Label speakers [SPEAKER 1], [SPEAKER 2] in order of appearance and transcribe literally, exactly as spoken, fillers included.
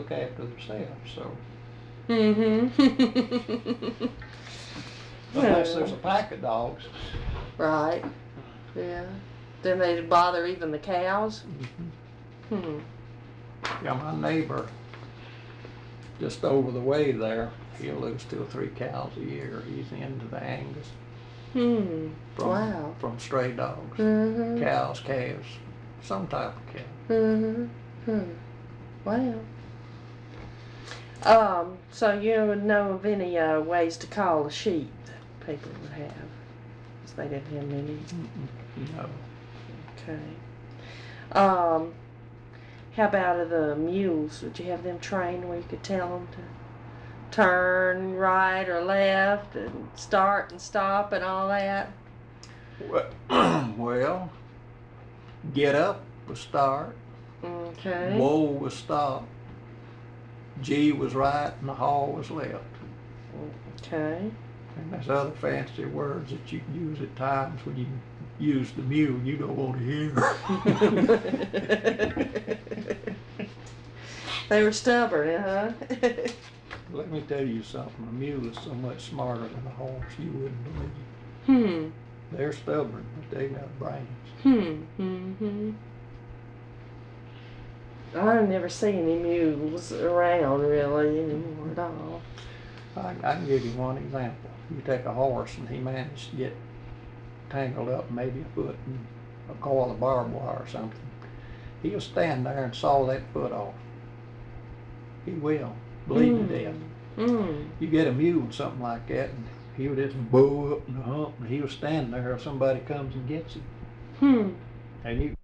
[SPEAKER 1] look after themselves. So.
[SPEAKER 2] Mm-hmm.
[SPEAKER 1] Unless there's a pack of dogs.
[SPEAKER 2] Right. Yeah. Then they'd bother even the cows?
[SPEAKER 1] Mm-hmm.
[SPEAKER 2] Hmm.
[SPEAKER 1] Yeah, my neighbor just over the way there, he'll lose two or three cows a year. He's into the Angus.
[SPEAKER 2] Hmm.
[SPEAKER 1] From,
[SPEAKER 2] Wow.
[SPEAKER 1] From stray dogs.
[SPEAKER 2] Mm-hmm.
[SPEAKER 1] Cows, calves, some type of cow.
[SPEAKER 2] Mm-hmm. Hmm. Wow. Um, so you would know of any uh, ways to call the sheep that people would have? Because they didn't have many.
[SPEAKER 1] Mm-mm, no.
[SPEAKER 2] Okay. Um, how about uh, the mules? Would you have them trained where you could tell them to turn right or left and start and stop and all that?
[SPEAKER 1] Well, get up was start.
[SPEAKER 2] Okay.
[SPEAKER 1] Whoa was stop. G was right and the haw was left.
[SPEAKER 2] Okay.
[SPEAKER 1] And there's other fancy words that you can use at times when you use the mule you don't want to hear.
[SPEAKER 2] They were stubborn, huh?
[SPEAKER 1] Let me tell you something, a mule is so much smarter than a horse you wouldn't believe.
[SPEAKER 2] Hmm.
[SPEAKER 1] They're stubborn, but they got brains.
[SPEAKER 2] Hmm. Mm-hmm. I've never seen any mules around really anymore at all.
[SPEAKER 1] I, I can give you one example. You take a horse and he managed to get tangled up maybe a foot in a coil of barbed wire or something. He'll stand there and saw that foot off. He will, bleed
[SPEAKER 2] Mm.
[SPEAKER 1] to death.
[SPEAKER 2] Mm.
[SPEAKER 1] You get a mule something like that and he would just bow up and hump and he'll stand there if somebody comes and gets him.
[SPEAKER 2] Hmm.
[SPEAKER 1] And you